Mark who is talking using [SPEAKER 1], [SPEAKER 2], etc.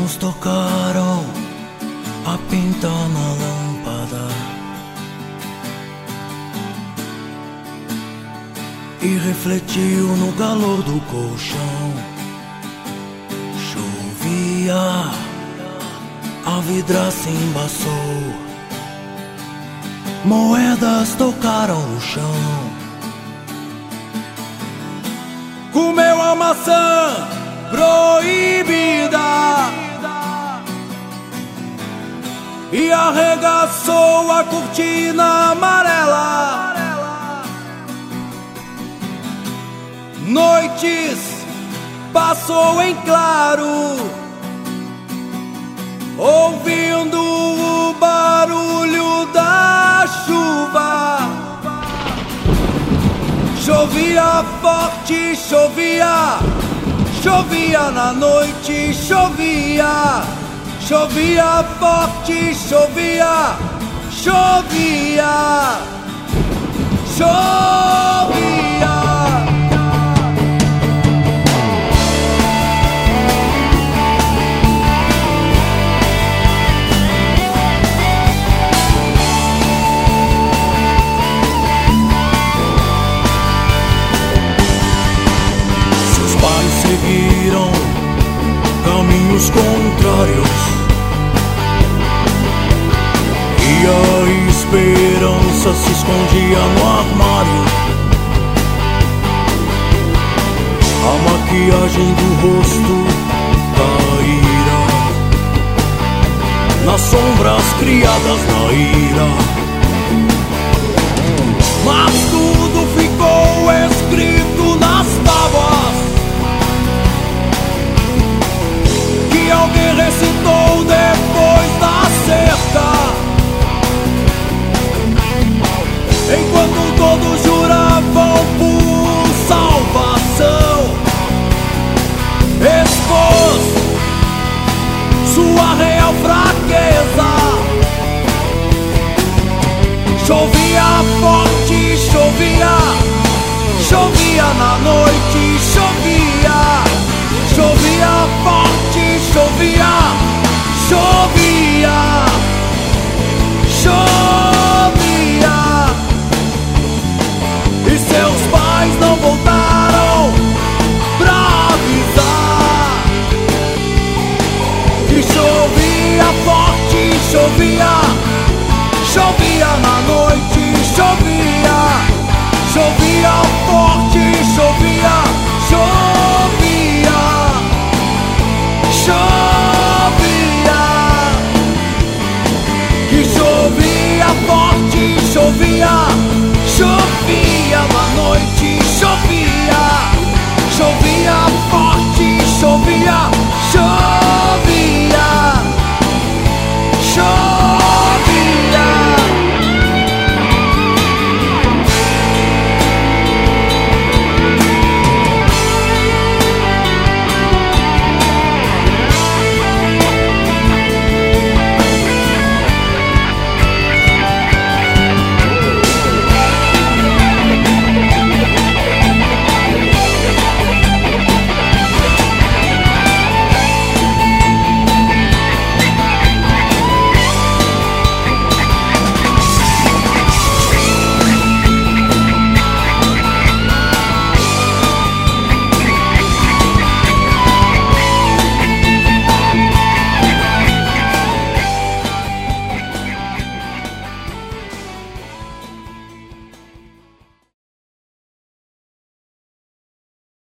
[SPEAKER 1] mãos tocaram a pinta na lâmpada e refletiu no calor do colchão. Chovia, a vidraça embaçou, moedas tocaram o chão. Comeu a maçã proibida e arregaçou a cortina amarela. Noites passou em claro, ouvindo o barulho da chuva. Chovia forte, chovia, chovia na noite, chovia. Chovia forte, chovia, chovia, chovia. Seus pais seguiram caminhos contrários e a esperança se escondia no armário. A maquiagem do rosto caíra nas sombras criadas na ira, mas tudo ficou escrito nas tábuas que alguém recitou depois da cerca. Enquanto todos juravam por salvação, expôs sua real fraqueza. Chovia forte, chovia, chovia na noite, chovia. Chovia forte, chovia, chovia, chovia. E seus pais não voltaram pra avisar que chovia forte, chovia, chovia na noite, chovia. Chovia forte, chovia, chovia, chovia. Que chovia forte, chovia, chovia na noite, chovia. Chovia forte, chovia,